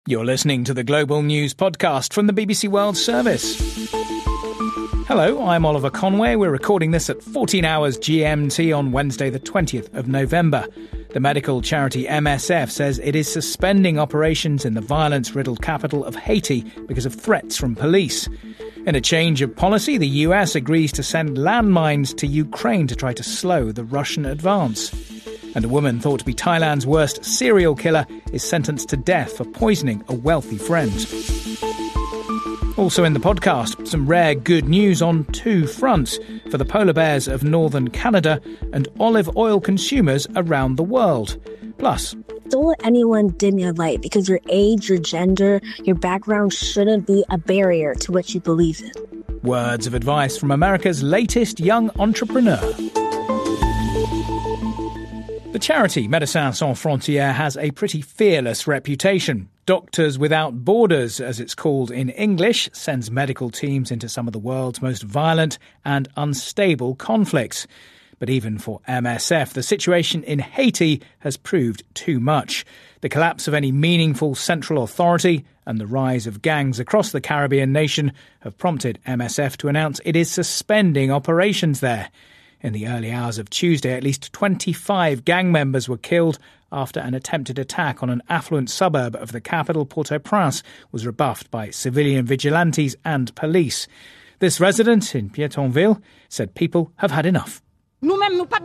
You're listening to the Global News Podcast from the BBC World Service. Hello, I'm Oliver Conway. We're recording this at 14 hours GMT on Wednesday the 20th of November. The medical charity MSF says it is suspending operations in the violence-riddled capital of Haiti because of threats from police. In a change of policy, the US agrees to send landmines to Ukraine to try to slow the Russian advance. And a woman thought to be Thailand's worst serial killer is sentenced to death for poisoning a wealthy friend. Also in the podcast, some rare good news on two fronts for the polar bears of northern Canada and olive oil consumers around the world. Plus, don't let anyone dim your light because your age, your gender, your background shouldn't be a barrier to what you believe in. Words of advice from America's latest young entrepreneur. The charity Médecins Sans Frontières has a pretty fearless reputation. Doctors Without Borders, as it's called in English, sends medical teams into some of the world's most violent and unstable conflicts. But even for MSF, the situation in Haiti has proved too much. The collapse of any meaningful central authority and the rise of gangs across the Caribbean nation have prompted MSF to announce it is suspending operations there. In the early hours of Tuesday, at least 25 gang members were killed after an attempted attack on an affluent suburb of the capital, Port-au-Prince, was rebuffed by civilian vigilantes and police. This resident in Pétionville said people have had enough. We're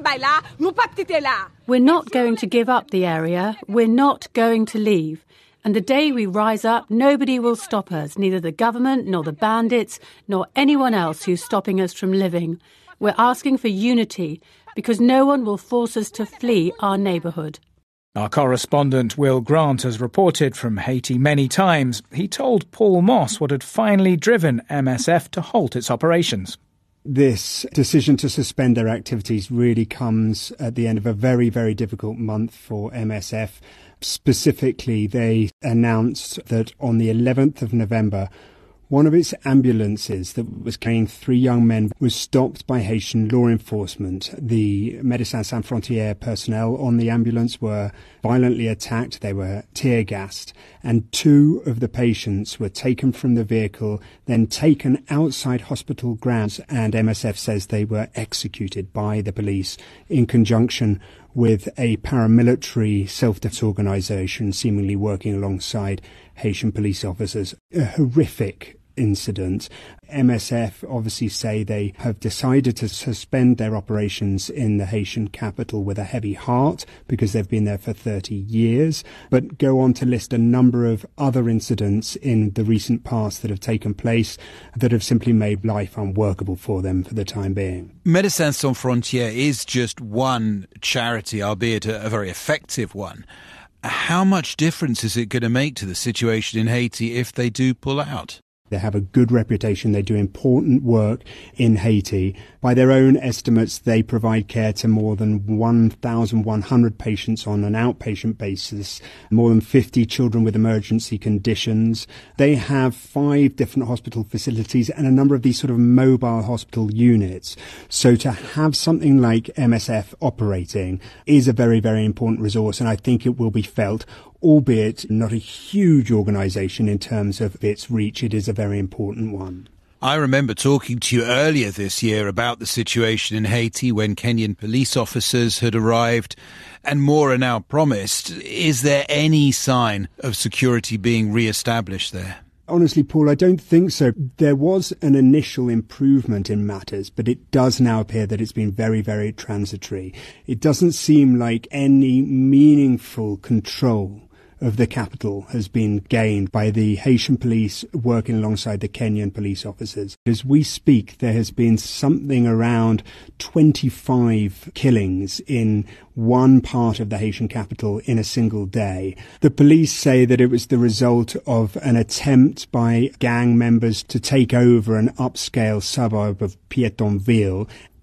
not going to give up the area. We're not going to leave. And the day we rise up, nobody will stop us, neither the government, nor the bandits, nor anyone else who's stopping us from living. We're asking for unity because no one will force us to flee our neighbourhood. Our correspondent Will Grant has reported from Haiti many times. He told Paul Moss what had finally driven MSF to halt its operations. This decision to suspend their activities really comes at the end of a very, very difficult month for MSF. Specifically, they announced that on the 11th of November, one of its ambulances that was carrying 3 young men was stopped by Haitian law enforcement. The Médecins Sans Frontières personnel on the ambulance were violently attacked. They were tear-gassed. And 2 of the patients were taken from the vehicle, then taken outside hospital grounds. And MSF says they were executed by the police in conjunction with a paramilitary self-defense organisation seemingly working alongside Haitian police officers. A horrific incident. MSF obviously say they have decided to suspend their operations in the Haitian capital with a heavy heart because they've been there for 30 years, but go on to list a number of other incidents in the recent past that have taken place that have simply made life unworkable for them for the time being. Médecins Sans Frontières is just one charity, albeit a very effective one. How much difference is it going to make to the situation in Haiti if they do pull out? They have a good reputation. They do important work in Haiti. By their own estimates, they provide care to more than 1,100 patients on an outpatient basis, more than 50 children with emergency conditions. They have 5 different hospital facilities and a number of these sort of mobile hospital units. So to have something like MSF operating is a very, very important resource, and I think it will be felt. Albeit not a huge organisation in terms of its reach, it is a very important one. I remember talking to you earlier this year about the situation in Haiti when Kenyan police officers had arrived, and more are now promised. Is there any sign of security being re-established there? Honestly, Paul, I don't think so. There was an initial improvement in matters, but it does now appear that it's been very, very transitory. It doesn't seem like any meaningful control of the capital has been gained by the Haitian police working alongside the Kenyan police officers. As we speak, there has been something around 25 killings in one part of the Haitian capital in a single day. The police say that it was the result of an attempt by gang members to take over an upscale suburb of Pétionville.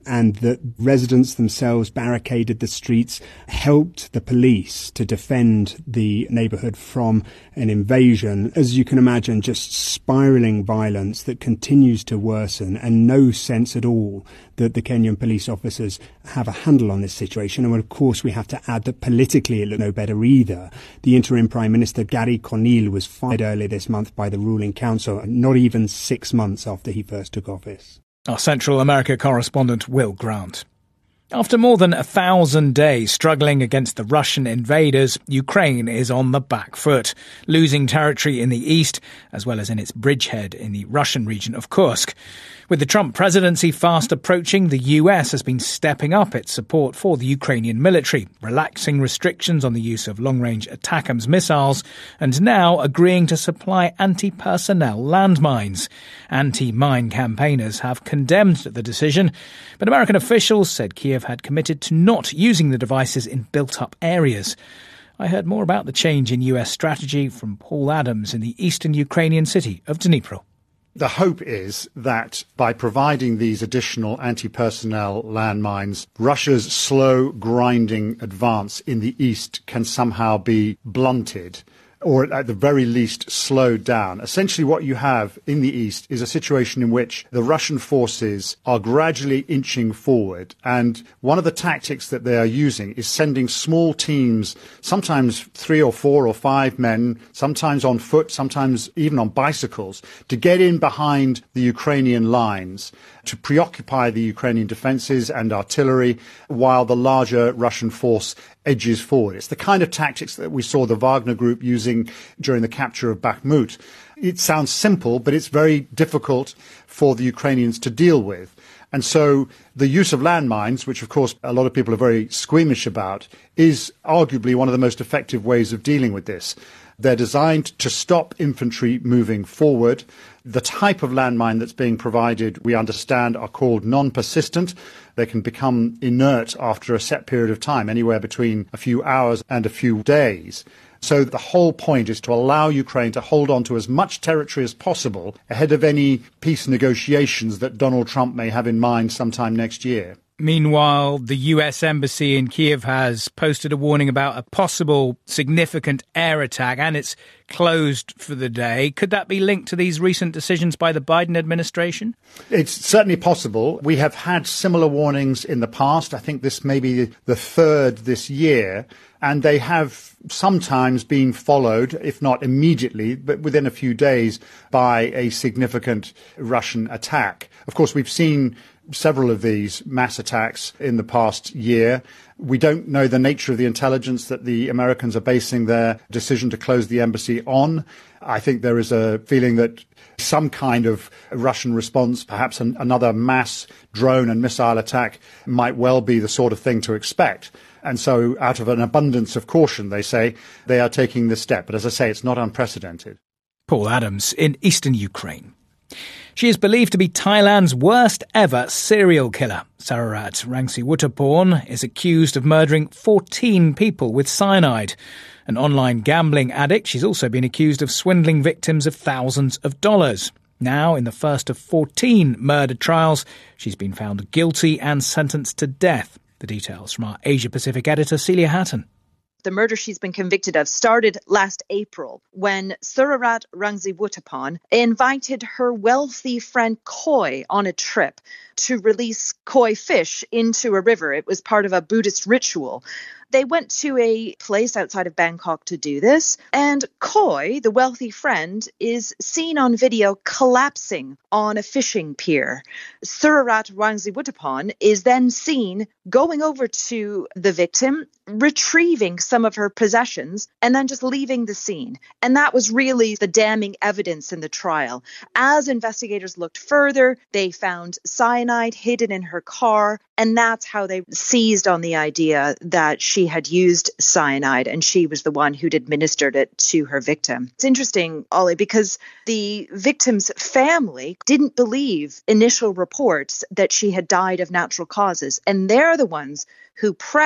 and that residents themselves barricaded the streets, helped the police to defend the neighbourhood from an invasion. As you can imagine, just spiralling violence that continues to worsen, and no sense at all that the Kenyan police officers have a handle on this situation. And of course, we have to add that politically it looked no better either. The interim Prime Minister, Gary Conil, was fired earlier this month by the ruling council, not even 6 months after he first took office. Our Central America correspondent, Will Grant. After more than 1,000 days struggling against the Russian invaders, Ukraine is on the back foot, losing territory in the east as well as in its bridgehead in the Russian region of Kursk. With the Trump presidency fast approaching, the US has been stepping up its support for the Ukrainian military, relaxing restrictions on the use of long-range ATACMS missiles, and now agreeing to supply anti-personnel landmines. Anti-mine campaigners have condemned the decision, but American officials said Kiev had committed to not using the devices in built-up areas. I heard more about the change in US strategy from Paul Adams in the eastern Ukrainian city of Dnipro. The hope is that by providing these additional anti-personnel landmines, Russia's slow, grinding advance in the east can somehow be blunted, or at the very least slowed down. Essentially what you have in the east is a situation in which the Russian forces are gradually inching forward, and one of the tactics that they are using is sending small teams, sometimes 3 or 4 or 5 men, sometimes on foot, sometimes even on bicycles, to get in behind the Ukrainian lines, to preoccupy the Ukrainian defences and artillery while the larger Russian force edges forward. It's the kind of tactics that we saw the Wagner Group using during the capture of Bakhmut. It sounds simple, but it's very difficult for the Ukrainians to deal with. And so the use of landmines, which of course a lot of people are very squeamish about, is arguably one of the most effective ways of dealing with this. They're designed to stop infantry moving forward. The type of landmine that's being provided, we understand, are called non-persistent. They can become inert after a set period of time, anywhere between a few hours and a few days. So the whole point is to allow Ukraine to hold on to as much territory as possible ahead of any peace negotiations that Donald Trump may have in mind sometime next year. Meanwhile, the US Embassy in Kiev has posted a warning about a possible significant air attack, and it's closed for the day. Could that be linked to these recent decisions by the Biden administration? It's certainly possible. We have had similar warnings in the past. I think this may be the third this year, and they have sometimes been followed, if not immediately, but within a few days, by a significant Russian attack. Of course, we've seen several of these mass attacks in the past year. We don't know the nature of the intelligence that the Americans are basing their decision to close the embassy on. I think there is a feeling that some kind of Russian response, perhaps another mass drone and missile attack, might well be the sort of thing to expect. And so out of an abundance of caution, they say, they are taking this step. But as I say, it's not unprecedented. Paul Adams in eastern Ukraine. She is believed to be Thailand's worst ever serial killer. Sararat Rangsiwutapong is accused of murdering 14 people with cyanide. An online gambling addict, she's also been accused of swindling victims of thousands of dollars. Now, in the first of 14 murder trials, she's been found guilty and sentenced to death. The details from our Asia-Pacific editor, Celia Hatton. The murder she's been convicted of started last April when Sararat Rangsiwutapong invited her wealthy friend Koi on a trip to release koi fish into a river. It was part of a Buddhist ritual. They went to a place outside of Bangkok to do this, and Koi, the wealthy friend, is seen on video collapsing on a fishing pier. Sararat Rangsiwutapong is then seen going over to the victim, retrieving some of her possessions, and then just leaving the scene. And that was really the damning evidence in the trial. As investigators looked further, they found cyanide hidden in her car, and that's how they seized on the idea that she had used cyanide and she was the one who'd administered it to her victim. It's interesting, Ollie, because the victim's family didn't believe initial reports that she had died of natural causes, and they're the ones who pressed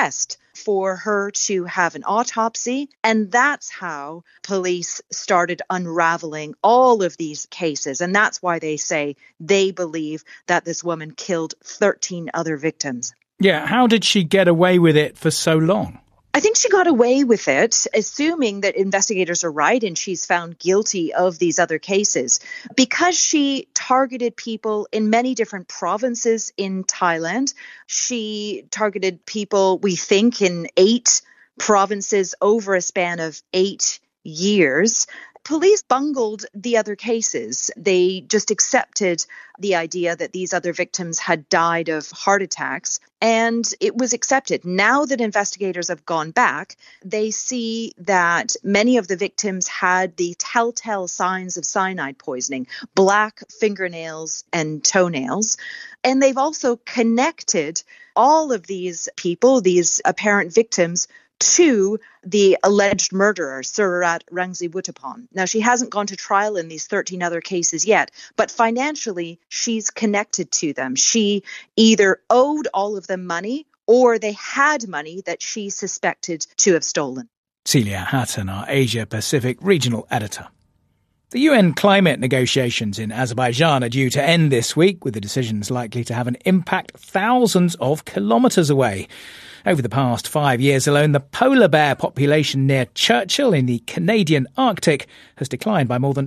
for her to have an autopsy. And that's how police started unraveling all of these cases. And that's why they say they believe that this woman killed 13 other victims. Yeah, how did she get away with it for so long? I think she got away with it, assuming that investigators are right and she's found guilty of these other cases, because she targeted people in many different provinces in Thailand. She targeted people, we think, in 8 provinces over a span of 8 years. Police bungled the other cases. They just accepted the idea that these other victims had died of heart attacks, and it was accepted. Now that investigators have gone back, they see that many of the victims had the telltale signs of cyanide poisoning, black fingernails and toenails. And they've also connected all of these people, these apparent victims, to the alleged murderer, Surat Rangsiwutapon. Now, she hasn't gone to trial in these 13 other cases yet, but financially, she's connected to them. She either owed all of them money or they had money that she suspected to have stolen. Celia Hatton, our Asia-Pacific regional editor. The UN climate negotiations in Azerbaijan are due to end this week, with the decisions likely to have an impact thousands of kilometres away. Over the past 5 years alone, the polar bear population near Churchill in the Canadian Arctic has declined by more than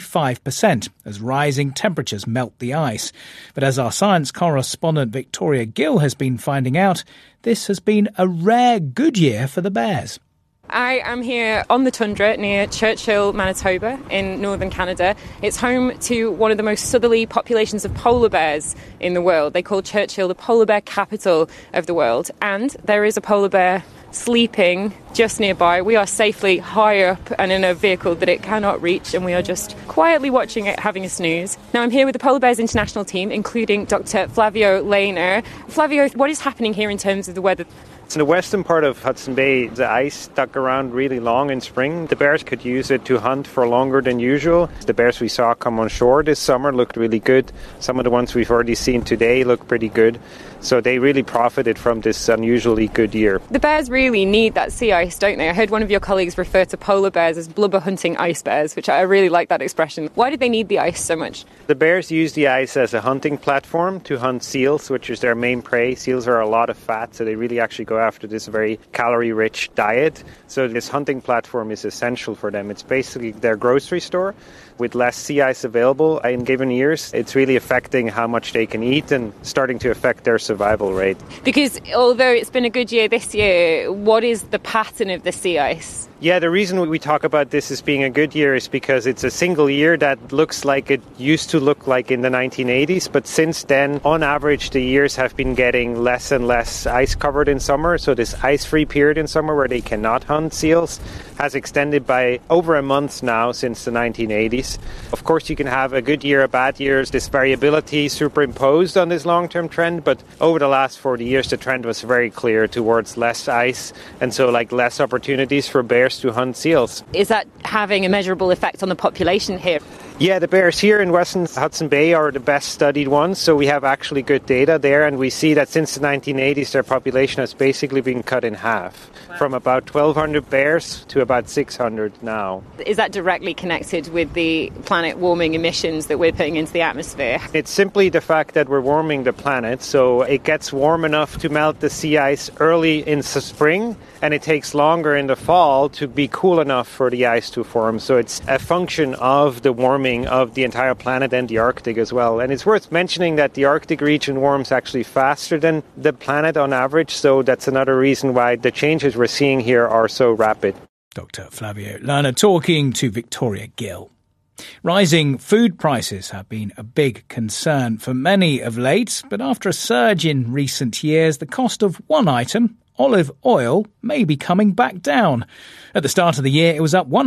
25% as rising temperatures melt the ice. But as our science correspondent Victoria Gill has been finding out, this has been a rare good year for the bears. I am here on the tundra near Churchill, Manitoba in northern Canada. It's home to one of the most southerly populations of polar bears in the world. They call Churchill the polar bear capital of the world. And there is a polar bear sleeping just nearby. We are safely high up and in a vehicle that it cannot reach, and we are just quietly watching it having a snooze. Now I'm here with the Polar Bears international team, including Dr. Flavio Lehner. Flavio, what is happening here in terms of the weather? In the western part of Hudson Bay, the ice stuck around really long in spring. The bears could use it to hunt for longer than usual. The bears we saw come on shore this summer looked really good. Some of the ones we've already seen today look pretty good. So they really profited from this unusually good year. The bears really need that sea ice, don't they? I heard one of your colleagues refer to polar bears as blubber hunting ice bears, which I really like that expression. Why did they need the ice so much? The bears use the ice as a hunting platform to hunt seals, which is their main prey. Seals are a lot of fat, so they really actually go after this very calorie-rich diet. So this hunting platform is essential for them. It's basically their grocery store. With less sea ice available in given years, it's really affecting how much they can eat and starting to affect their survival rate. Because although it's been a good year this year, what is the pattern of the sea ice? Yeah, the reason we talk about this as being a good year is because it's a single year that looks like it used to look like in the 1980s. But since then, on average, the years have been getting less and less ice covered in summer. So this ice-free period in summer where they cannot hunt seals has extended by over a month now since the 1980s. Of course, you can have a good year, a bad year, this variability superimposed on this long-term trend. But over the last 40 years, the trend was very clear towards less ice and so less opportunities for bears to hunt seals. Is that having a measurable effect on the population here? Yeah, the bears here in Western Hudson Bay are the best studied ones, so we have actually good data there, and we see that since the 1980s their population has basically been cut in half, from about 1,200 bears to about 600 now. Is that directly connected with the planet warming emissions that we're putting into the atmosphere? It's simply the fact that we're warming the planet, so it gets warm enough to melt the sea ice early in spring, and it takes longer in the fall to be cool enough for the ice to form. So it's a function of the warming of the entire planet and the Arctic as well. And it's worth mentioning that the Arctic region warms actually faster than the planet on average, so that's another reason why the changes we're seeing here are so rapid. Dr. Flavio Lehner talking to Victoria Gill. Rising food prices have been a big concern for many of late, but after a surge in recent years, the cost of one item, olive oil, may be coming back down. At the start of the year, it was up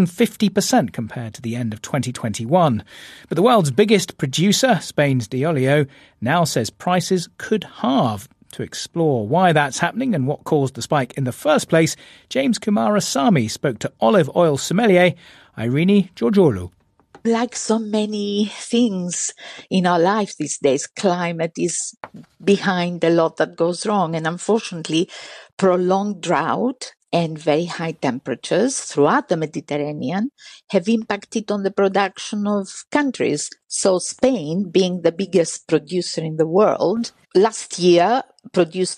150% compared to the end of 2021. But the world's biggest producer, Spain's Diolio, now says prices could halve. To explore why that's happening and what caused the spike in the first place, James Kumarasamy spoke to olive oil sommelier Irene Georgiou. Like so many things in our life these days, climate is behind a lot that goes wrong. And unfortunately, prolonged drought and very high temperatures throughout the Mediterranean have impacted on the production of countries. So Spain, being the biggest producer in the world, last year produced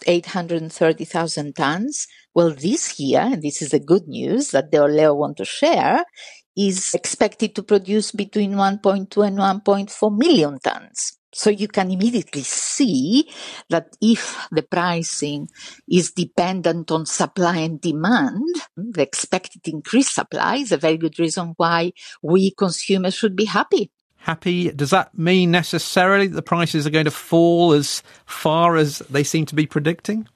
830,000 tons. Well, this year, and this is the good news that the Oleo want to share, is expected to produce between 1.2 and 1.4 million tons. So you can immediately see that if the pricing is dependent on supply and demand, the expected increased supply is a very good reason why we consumers should be happy. Happy, does that mean necessarily that the prices are going to fall as far as they seem to be predicting?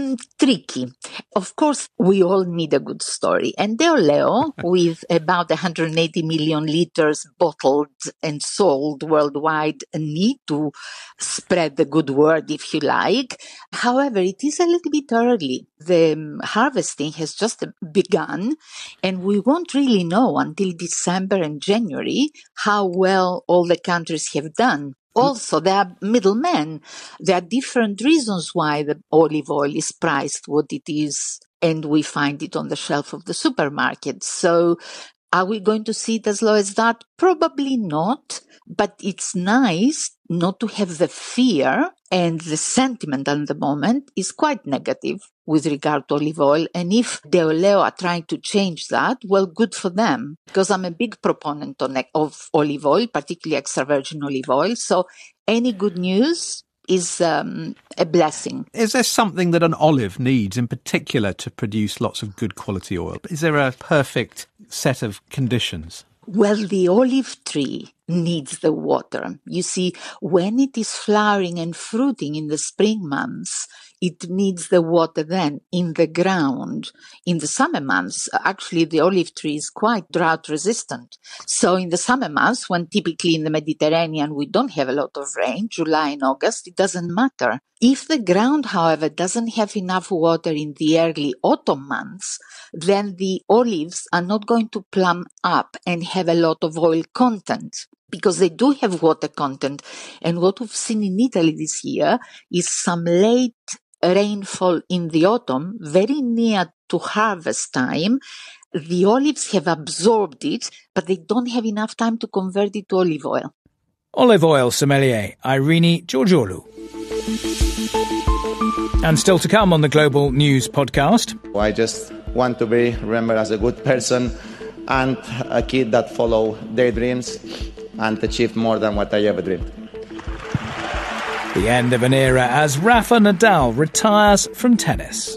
Tricky. Of course, we all need a good story. And the Oleo, with about 180 million liters bottled and sold worldwide, need to spread the good word, if you like. However, it is a little bit early. The harvesting has just begun, and we won't really know until December and January how well all the countries have done. Also, there are middlemen. There are different reasons why the olive oil is priced what it is, and we find it on the shelf of the supermarket. So are we going to see it as low as that? Probably not, but it's nice not to have the fear, and the sentiment at the moment is quite negative with regard to olive oil. And if the Oleo are trying to change that, well, good for them, because I'm a big proponent of olive oil, particularly extra virgin olive oil. So any good news is a blessing. Is there something that an olive needs in particular to produce lots of good quality oil? Is there a perfect set of conditions? Well, the olive tree needs the water. You see, when it is flowering and fruiting in the spring months, it needs the water then in the ground. In the summer months, actually, the olive tree is quite drought resistant. So in the summer months, when typically in the Mediterranean we don't have a lot of rain, July and August, it doesn't matter. If the ground, however, doesn't have enough water in the early autumn months, then the olives are not going to plump up and have a lot of oil content, because they do have water content. And what we've seen in Italy this year is some late rainfall in the autumn, very near to harvest time. The olives have absorbed it, but they don't have enough time to convert it to olive oil. Olive oil sommelier Irene Georgiou. And still to come on the Global News podcast. I just want to be remembered as a good person and a kid that follow their dreams and achieved more than what I ever dreamed. The end of an era as Rafa Nadal retires from tennis.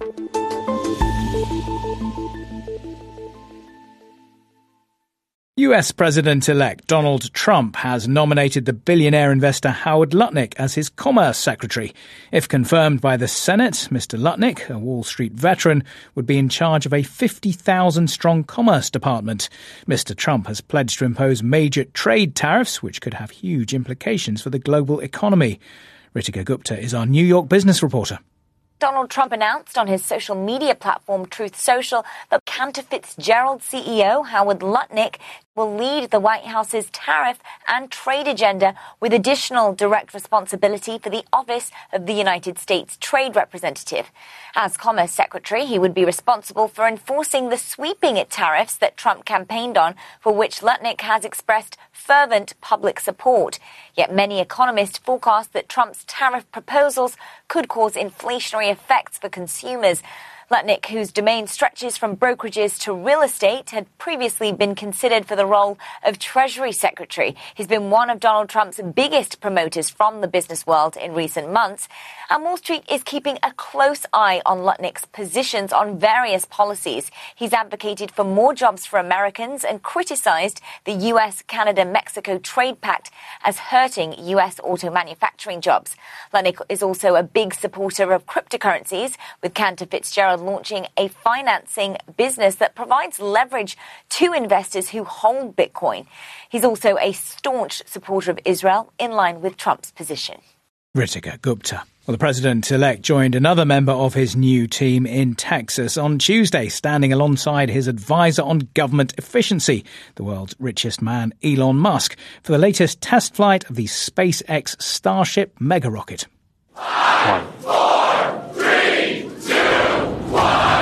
US President-elect Donald Trump has nominated the billionaire investor Howard Lutnick as his Commerce Secretary. If confirmed by the Senate, Mr. Lutnick, a Wall Street veteran, would be in charge of a 50,000-strong Commerce Department. Mr. Trump has pledged to impose major trade tariffs, which could have huge implications for the global economy. Ritika Gupta is our New York business reporter. Donald Trump announced on his social media platform Truth Social that Cantor Fitzgerald CEO Howard Lutnick will lead the White House's tariff and trade agenda, with additional direct responsibility for the Office of the United States Trade Representative. As Commerce Secretary, he would be responsible for enforcing the sweeping tariffs that Trump campaigned on, for which Lutnick has expressed fervent public support. Yet many economists forecast that Trump's tariff proposals could cause inflationary effects for consumers. Lutnick, whose domain stretches from brokerages to real estate, had previously been considered for the role of Treasury Secretary. He's been one of Donald Trump's biggest promoters from the business world in recent months. And Wall Street is keeping a close eye on Lutnick's positions on various policies. He's advocated for more jobs for Americans and criticized the US-Canada-Mexico trade pact as hurting US auto manufacturing jobs. Lutnick is also a big supporter of cryptocurrencies, with Cantor Fitzgerald launching a financing business that provides leverage to investors who hold Bitcoin. He's also a staunch supporter of Israel, in line with Trump's position. Ritika Gupta. Well, the president-elect joined another member of his new team in Texas on Tuesday, standing alongside his advisor on government efficiency, the world's richest man, Elon Musk, for the latest test flight of the SpaceX Starship mega rocket. 5, 4, 3, 2, 1.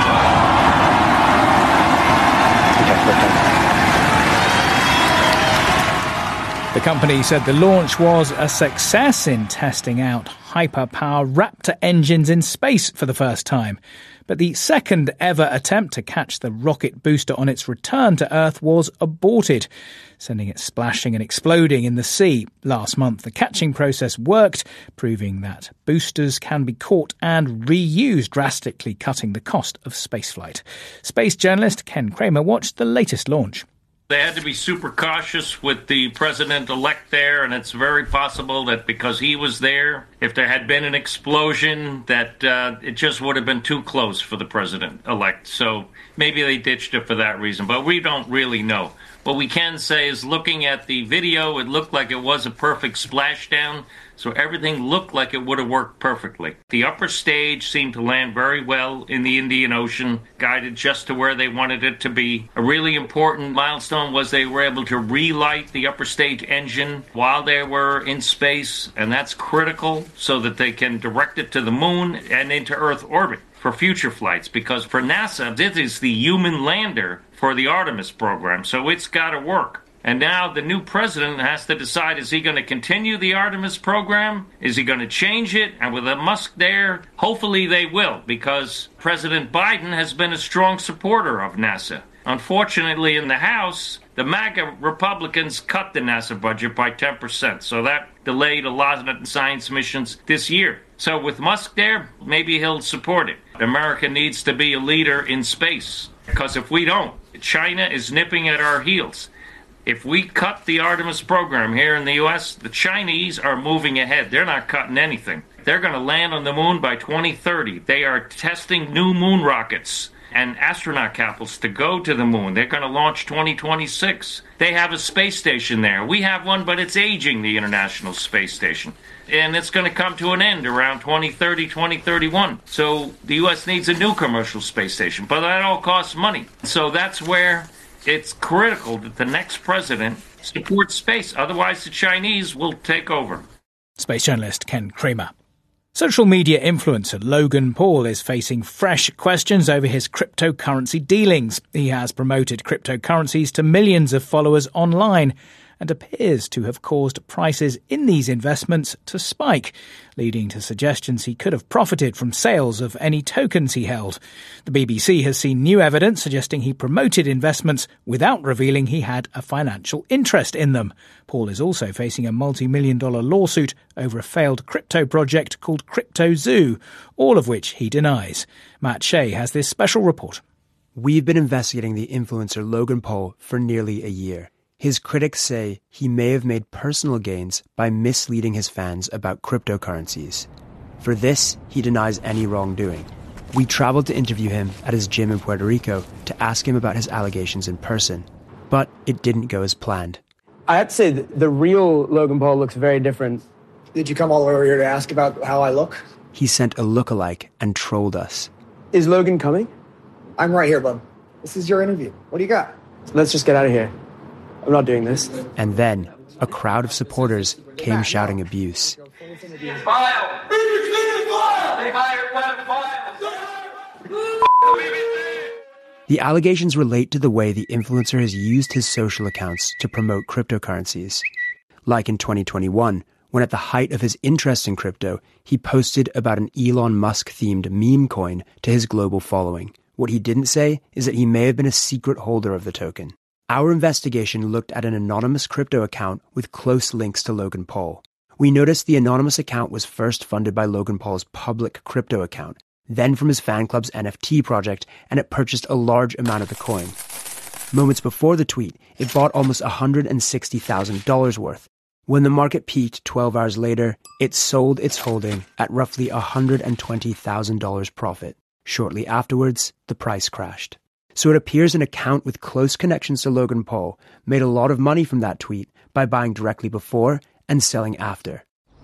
The company said the launch was a success in testing out hyperpower Raptor engines in space for the first time. But the second ever attempt to catch the rocket booster on its return to Earth was aborted, sending it splashing and exploding in the sea. Last month, the catching process worked, proving that boosters can be caught and reused, drastically cutting the cost of spaceflight. Space journalist Ken Kramer watched the latest launch. They had to be super cautious with the president-elect there, and it's very possible that because he was there, if there had been an explosion, that it just would have been too close for the president-elect. So maybe they ditched it for that reason, but we don't really know. What we can say is, looking at the video, it looked like it was a perfect splashdown, so everything looked like it would have worked perfectly. The upper stage seemed to land very well in the Indian Ocean, guided just to where they wanted it to be. A really important milestone was they were able to relight the upper stage engine while they were in space, and that's critical so that they can direct it to the moon and into Earth orbit for future flights, because for NASA, this is the human lander for the Artemis program, so it's got to work. And now the new president has to decide, is he going to continue the Artemis program? Is he going to change it? And with Musk there, hopefully they will, because President Biden has been a strong supporter of NASA. Unfortunately, in the House, the MAGA Republicans cut the NASA budget by 10%, so that delayed a lot of science missions this year. So with Musk there, maybe he'll support it. America needs to be a leader in space, because if we don't, China is nipping at our heels. If we cut the Artemis program here in the U.S., the Chinese are moving ahead. They're not cutting anything. They're going to land on the moon by 2030. They are testing new moon rockets and astronaut capsules to go to the moon. They're going to launch 2026. They have a space station there. We have one, but it's aging, the International Space Station. And it's going to come to an end around 2030, 2031. So the U.S. needs a new commercial space station, but that all costs money. So that's where it's critical that the next president supports space. Otherwise, the Chinese will take over. Space journalist Ken Kramer. Social media influencer Logan Paul is facing fresh questions over his cryptocurrency dealings. He has promoted cryptocurrencies to millions of followers online and appears to have caused prices in these investments to spike, leading to suggestions he could have profited from sales of any tokens he held. The BBC has seen new evidence suggesting he promoted investments without revealing he had a financial interest in them. Paul is also facing a multi-million-dollar lawsuit over a failed crypto project called CryptoZoo, all of which he denies. Matt Shea has this special report. We've been investigating the influencer Logan Paul for nearly a year. His critics say he may have made personal gains by misleading his fans about cryptocurrencies. For this, he denies any wrongdoing. We traveled to interview him at his gym in Puerto Rico to ask him about his allegations in person. But it didn't go as planned. I have to say, the real Logan Paul looks very different. Did you come all the way over here to ask about how I look? He sent a lookalike and trolled us. Is Logan coming? I'm right here, bub. This is your interview. What do you got? Let's just get out of here. I'm not doing this. And then, a crowd of supporters came shouting abuse. The allegations relate to the way the influencer has used his social accounts to promote cryptocurrencies. Like in 2021, when at the height of his interest in crypto, he posted about an Elon Musk-themed meme coin to his global following. What he didn't say is that he may have been a secret holder of the token. Our investigation looked at an anonymous crypto account with close links to Logan Paul. We noticed the anonymous account was first funded by Logan Paul's public crypto account, then from his fan club's NFT project, and it purchased a large amount of the coin. Moments before the tweet, it bought almost $160,000 worth. When the market peaked 12 hours later, it sold its holding at roughly $120,000 profit. Shortly afterwards, the price crashed. So it appears an account with close connections to Logan Paul made a lot of money from that tweet by buying directly before and selling after.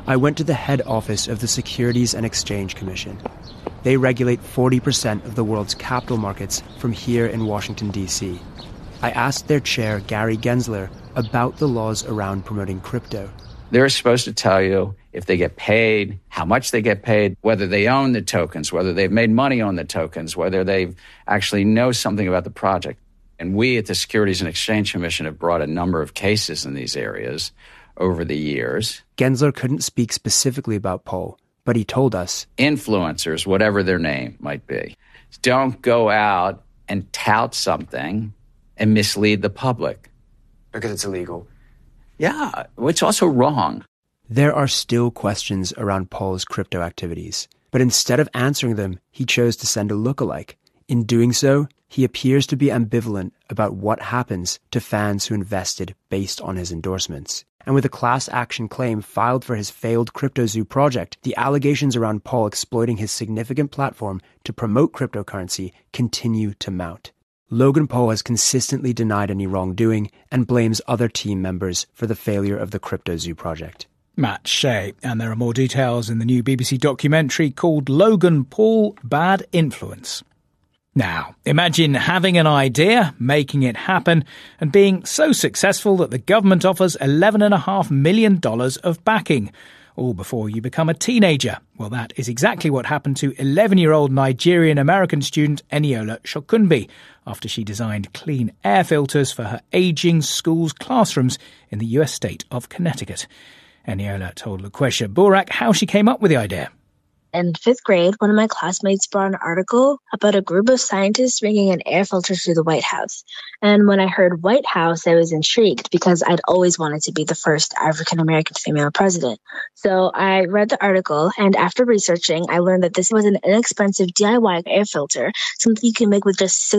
I went to the head office of the Securities and Exchange Commission. They regulate 40% of the world's capital markets from here in Washington, D.C. I asked their chair, Gary Gensler, about the laws around promoting crypto. They're supposed to tell you if they get paid, how much they get paid, whether they own the tokens, whether they've made money on the tokens, whether they actually know something about the project. And we at the Securities and Exchange Commission have brought a number of cases in these areas over the years. Gensler couldn't speak specifically about Pol, but he told us, influencers, whatever their name might be, don't go out and tout something and mislead the public. Because it's illegal. Yeah, it's also wrong. There are still questions around Pol's crypto activities, but instead of answering them, he chose to send a lookalike. In doing so, he appears to be ambivalent about what happens to fans who invested based on his endorsements. And with a class action claim filed for his failed CryptoZoo project, the allegations around Pol exploiting his significant platform to promote cryptocurrency continue to mount. Logan Paul has consistently denied any wrongdoing and blames other team members for the failure of the CryptoZoo project. Matt Shea, and there are more details in the new BBC documentary called Logan Paul, Bad Influence. Now, imagine having an idea, making it happen, and being so successful that the government offers $11.5 million of backing, all before you become a teenager. Well, that is exactly what happened to 11-year-old Nigerian-American student Eniola Shokunbi after she designed clean air filters for her ageing school's classrooms in the US state of Connecticut. Eniola told Luquesha Burak how she came up with the idea. In 5th grade, one of my classmates brought an article about a group of scientists bringing an air filter to the White House. And when I heard White House, I was intrigued because I'd always wanted to be the first African-American female president. So I read the article, and after researching, I learned that this was an inexpensive DIY air filter, something you can make with just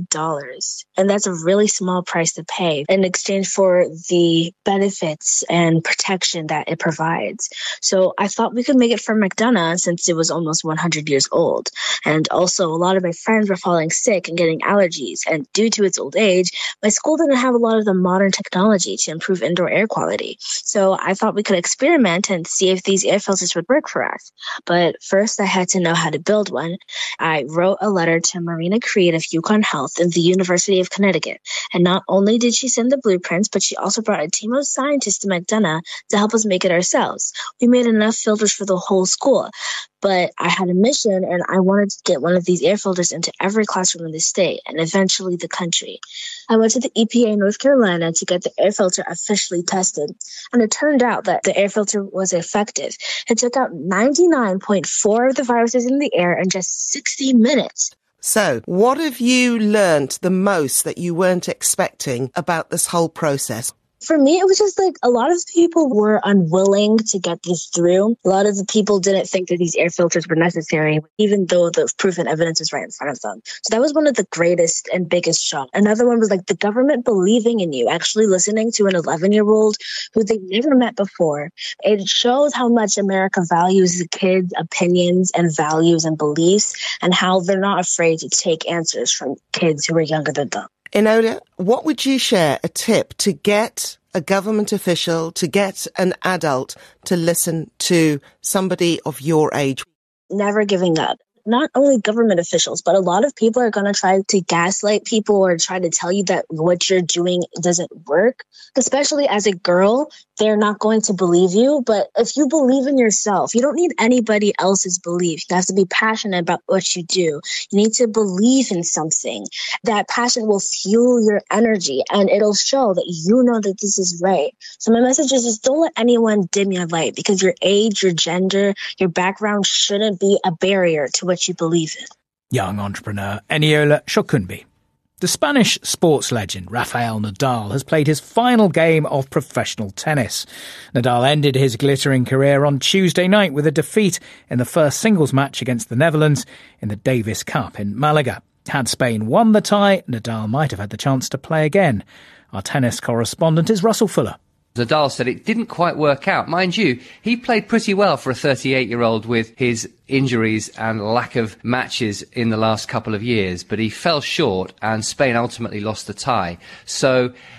$60. And that's a really small price to pay in exchange for the benefits and protection that it provides. So I thought we could make it for McDonough since it was almost 100 years old. And also, a lot of my friends were falling sick and getting allergies. And due to its old age, my school didn't have a lot of the modern technology to improve indoor air quality. So I thought we could experiment and see if these air filters would work for us. But first, I had to know how to build one. I wrote a letter to Marina Creed of Yukon Health and the University of Connecticut. And not only did she send the blueprints, but she also brought a team of scientists to McDonough to help us make it ourselves. We made enough filters for the whole school. But I had a mission, and I wanted to get one of these air filters into every classroom in the state and eventually the country. I went to the EPA in North Carolina to get the air filter officially tested, and it turned out that the air filter was effective. It took out 99.4% of the viruses in the air in just 60 minutes. So, what have you learnt the most that you weren't expecting about this whole process? For me, it was just like a lot of people were unwilling to get this through. A lot of the people didn't think that these air filters were necessary, even though the proof and evidence was right in front of them. So that was one of the greatest and biggest shocks. Another one was like the government believing in you, actually listening to an 11-year-old who they never met before. It shows how much America values the kids' opinions and values and beliefs, and how they're not afraid to take answers from kids who are younger than them. Eniola, what would you share a tip to get a government official, to get an adult to listen to somebody of your age? Never giving up. Not only government officials, but a lot of people are going to try to gaslight people or try to tell you that what you're doing doesn't work. Especially as a girl, they're not going to believe you. But if you believe in yourself, you don't need anybody else's belief. You have to be passionate about what you do. You need to believe in something. That passion will fuel your energy, and it'll show that you know that this is right. So my message is just don't let anyone dim your light, because your age, your gender, your background shouldn't be a barrier to what you believe in. Young entrepreneur Eniola Shokunbi. The Spanish sports legend Rafael Nadal has played his final game of professional tennis. Nadal ended his glittering career on Tuesday night with a defeat in the first singles match against the Netherlands in the Davis Cup in Malaga. Had Spain won the tie, Nadal might have had the chance to play again. Our tennis correspondent is Russell Fuller. Nadal said it didn't quite work out. Mind you, he played pretty well for a 38-year-old with his injuries and lack of matches in the last couple of years, but he fell short and Spain ultimately lost the tie. So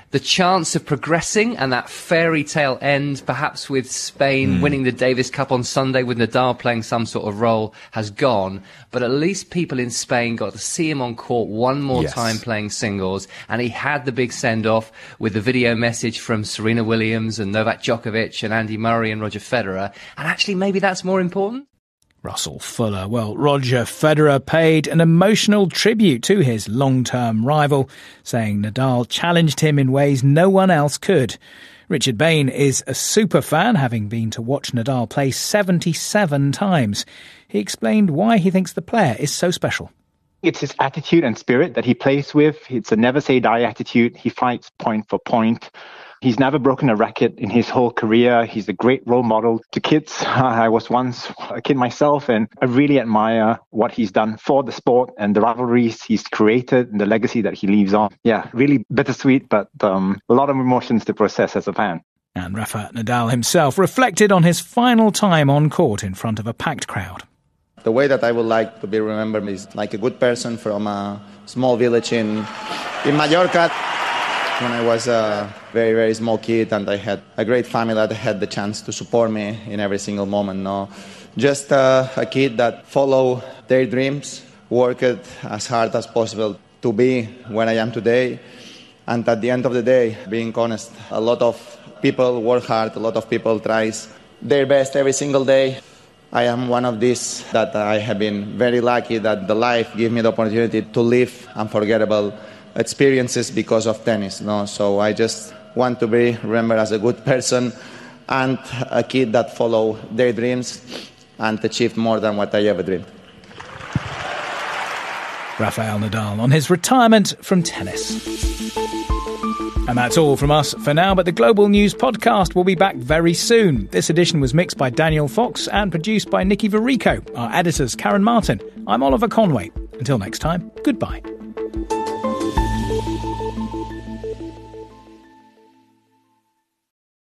the chance of progressing and that fairy tale end, perhaps with Spain winning the Davis Cup on Sunday with Nadal playing some sort of role, has gone. But at least people in Spain got to see him on court one more time playing singles, and he had the big send-off with the video message from Serena Williams and Novak Djokovic and Andy Murray and Roger Federer. And actually, maybe that's more important. Russell Fuller. Well, Roger Federer paid an emotional tribute to his long-term rival, saying Nadal challenged him in ways no one else could. Richard Bain is a super fan, having been to watch Nadal play 77 times. He explained why he thinks the player is so special. It's his attitude and spirit that he plays with. It's a never-say-die attitude. He fights point for point. He's never broken a racket in his whole career. He's a great role model to kids. I was once a kid myself, and I really admire what he's done for the sport and the rivalries he's created and the legacy that he leaves on. Yeah, really bittersweet, but a lot of emotions to process as a fan. And Rafa Nadal himself reflected on his final time on court in front of a packed crowd. The way that I would like to be remembered is like a good person from a small village in Mallorca. When I was a very, very small kid, and I had a great family that had the chance to support me in every single moment. No, just a kid that followed their dreams, worked as hard as possible to be where I am today. And at the end of the day, being honest, a lot of people work hard, a lot of people tries their best every single day. I am one of these that I have been very lucky that the life gave me the opportunity to live unforgettable experiences because of tennis. No, so I just want to be remembered as a good person and a kid that followed their dreams and achieved more than what I ever dreamed. Rafael Nadal on his retirement from tennis. And that's all from us for now, but the Global News podcast will be back very soon. This edition was mixed by Daniel Fox and produced by Nikki Varico. Our editors, Karen Martin. I'm Oliver Conway. Until next time, goodbye.